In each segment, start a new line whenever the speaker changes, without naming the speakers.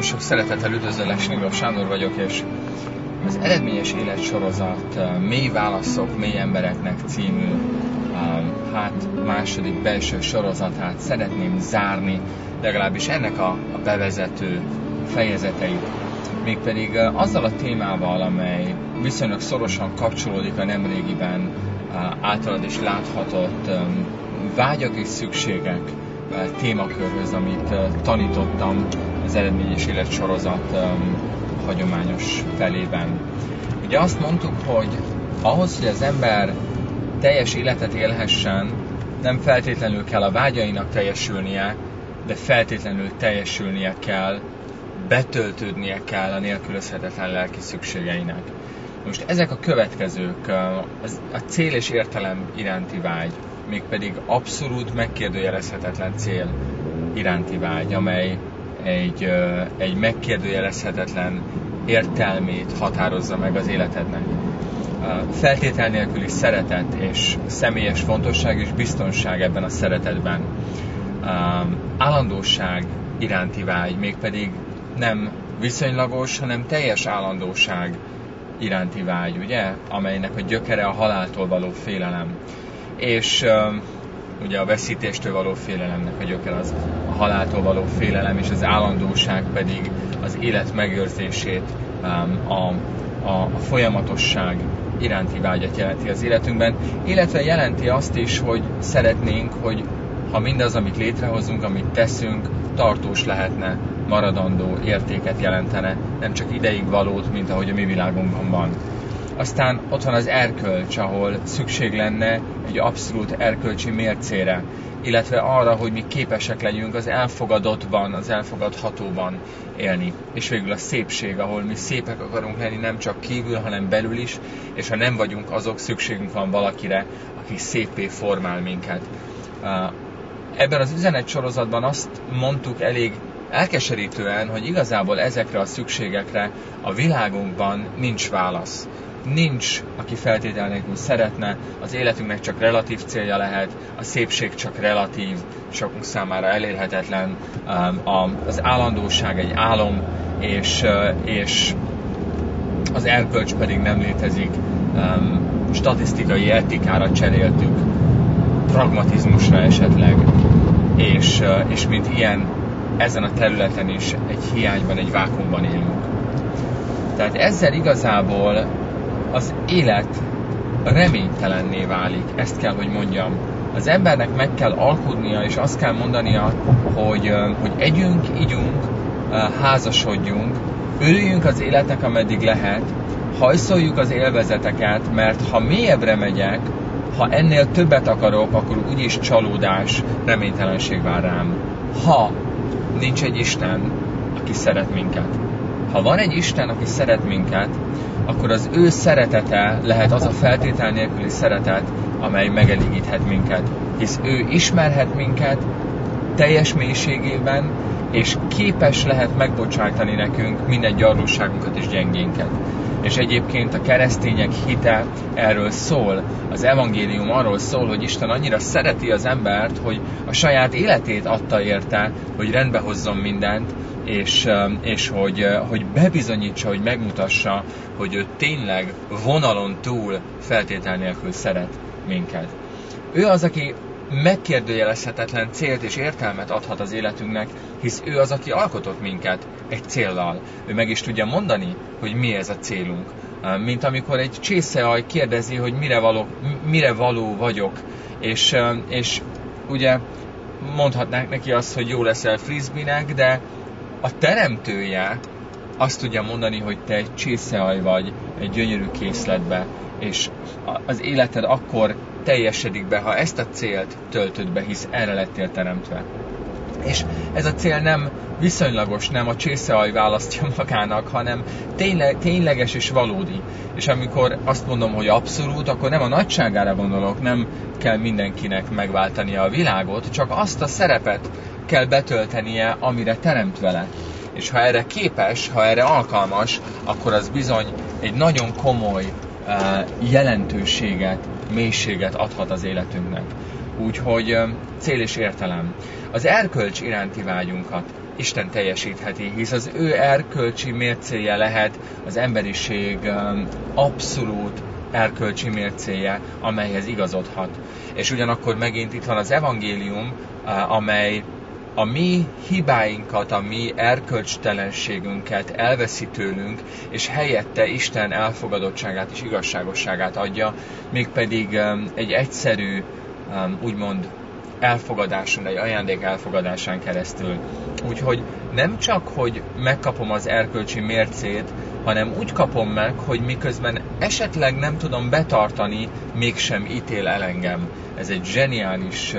Sok szeretettel üdvözöllek, Snigov Sándor vagyok, és az Eredményes Élet sorozat Mély válaszok, mély embereknek című második belső sorozatát szeretném zárni, legalábbis ennek a bevezető fejezeteit. Mégpedig azzal a témával, amely viszonylag szorosan kapcsolódik a nemrégiben általad is láthatott vágyak és szükségek témakörhöz, amit tanítottam az Eredményes Élet sorozat hagyományos felében. Ugye azt mondtuk, hogy ahhoz, hogy az ember teljes életet élhessen, nem feltétlenül kell a vágyainak teljesülnie, de feltétlenül teljesülnie kell, betöltődnie kell a nélkülözhetetlen lelki szükségeinek. Most ezek a következők, a cél és értelem iránti vágy, mégpedig abszolút megkérdőjelezhetetlen cél iránti vágy, amely egy megkérdőjelezhetetlen értelmét határozza meg az életednek. Feltétel nélküli szeretet és személyes fontosság és biztonság ebben a szeretetben. Állandóság iránti vágy, mégpedig nem viszonylagos, hanem teljes állandóság iránti vágy, ugye? Amelynek a gyökere a haláltól való félelem. És ugye a veszítéstől való félelemnek a gyökere az a haláltól való félelem, és az állandóság pedig az élet megőrzését, a folyamatosság iránti vágyat jelenti az életünkben, illetve jelenti azt is, hogy szeretnénk, hogy ha mindaz, amit létrehozunk, amit teszünk, tartós lehetne, maradandó értéket jelentene, nem csak ideig valót, mint ahogy a mi világunkban van. Aztán ott van az erkölcs, ahol szükség lenne egy abszolút erkölcsi mércére, illetve arra, hogy mi képesek legyünk az elfogadottban, az elfogadhatóban élni. És végül a szépség, ahol mi szépek akarunk lenni nem csak kívül, hanem belül is, és ha nem vagyunk azok, szükségünk van valakire, aki széppé formál minket. Ebben az üzenetsorozatban azt mondtuk elég elkeserítően, hogy igazából ezekre a szükségekre a világunkban nincs válasz. Nincs, aki feltétel nélkül szeretne, az életünknek csak relatív célja lehet, a szépség csak relatív, sokunk számára elérhetetlen, az állandóság egy álom, és az erkölcs pedig nem létezik. Statisztikai etikára cseréltük, pragmatizmusra esetleg, és mint ilyen, ezen a területen is egy hiányban, egy vákuumban élünk. Tehát ezzel igazából az élet reménytelenné válik, ezt kell, hogy mondjam. Az embernek meg kell alkudnia, és azt kell mondania, hogy együnk, igyunk, házasodjunk, örüljünk az életnek, ameddig lehet, hajszoljuk az élvezeteket, mert ha mélyebbre megyek, ha ennél többet akarok, akkor úgyis csalódás, reménytelenség vár rám. Ha nincs egy Isten, aki szeret minket. Ha van egy Isten, aki szeret minket, akkor az ő szeretete lehet az a feltétel nélküli szeretet, amely megelégíthet minket. Hisz ő ismerhet minket teljes mélységében, és képes lehet megbocsájtani nekünk minden gyarlóságunkat és gyengénket. És egyébként a keresztények hite erről szól, az evangélium arról szól, hogy Isten annyira szereti az embert, hogy a saját életét adta érte, hogy rendbe hozzon mindent, és hogy bebizonyítsa, hogy megmutassa, hogy ő tényleg vonalon túl feltétel nélkül szeret minket. Ő az, aki megkérdőjelezhetetlen célt és értelmet adhat az életünknek, hisz ő az, aki alkotott minket egy céllal. Ő meg is tudja mondani, hogy mi ez a célunk. Mint amikor egy csészealj kérdezi, hogy mire való vagyok, és ugye mondhatnánk neki azt, hogy jó leszel frisbee-nek, de a teremtője azt tudja mondani, hogy te egy csészealj vagy egy gyönyörű készletbe, és az életed akkor teljesedik be, ha ezt a célt töltöd be, hisz erre lettél teremtve. És ez a cél nem viszonylagos, nem a csészealj választja magának, hanem tényleges és valódi. És amikor azt mondom, hogy abszolút, akkor nem a nagyságára gondolok, nem kell mindenkinek megváltania a világot, csak azt a szerepet kell betöltenie, amire teremtve lett. És ha erre képes, ha erre alkalmas, akkor az bizony egy nagyon komoly jelentőséget, mélységet adhat az életünknek. Úgyhogy cél és értelem. Az erkölcs iránti vágyunkat Isten teljesítheti, hisz az ő erkölcsi mércéje lehet az emberiség abszolút erkölcsi mércéje, amelyhez igazodhat. És ugyanakkor megint itt van az evangélium, amely a mi hibáinkat, a mi erkölcstelenségünket elveszi tőlünk, és helyette Isten elfogadottságát és igazságosságát adja, mégpedig egy egyszerű, úgymond elfogadáson, egy ajándék elfogadásán keresztül. Úgyhogy nem csak, hogy megkapom az erkölcsi mércét, hanem úgy kapom meg, hogy miközben esetleg nem tudom betartani, mégsem ítél el engem. Ez egy zseniális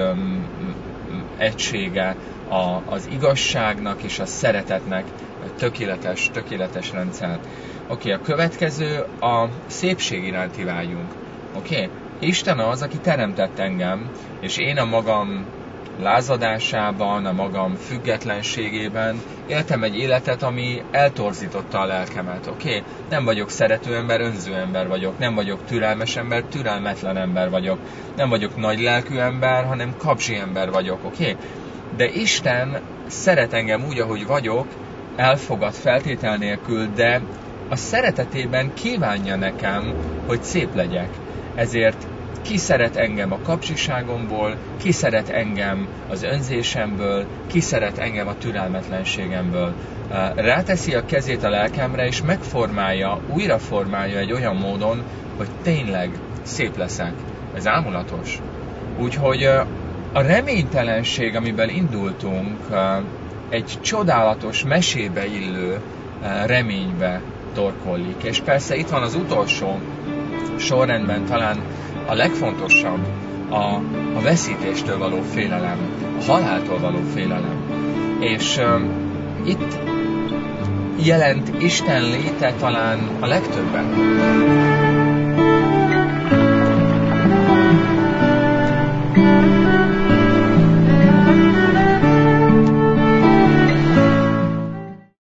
egysége az igazságnak és a szeretetnek, tökéletes rendszer. Oké, a következő a szépség iránti vágyunk. Oké? Isten az, aki teremtett engem, és én a magam lázadásában, a magam függetlenségében éltem egy életet, ami eltorzította a lelkemet, oké? Nem vagyok szerető ember, önző ember vagyok, nem vagyok türelmes ember, türelmetlen ember vagyok, nem vagyok nagy lelkű ember, hanem kapzsi ember vagyok, oké? De Isten szeret engem úgy, ahogy vagyok, elfogad feltétel nélkül, de a szeretetében kívánja nekem, hogy szép legyek. Ezért ki szeret engem a kapcsiságomból, ki szeret engem az önzésemből, ki szeret engem a türelmetlenségemből. Ráteszi a kezét a lelkemre, és megformálja, újra formálja egy olyan módon, hogy tényleg szép leszek. Ez ámulatos. Úgyhogy a reménytelenség, amiben indultunk, egy csodálatos, mesébe illő reménybe torkollik. És persze itt van az utolsó sorrendben talán a legfontosabb, a veszítéstől való félelem, a haláltól való félelem. És itt jelent Isten léte talán a legtöbben.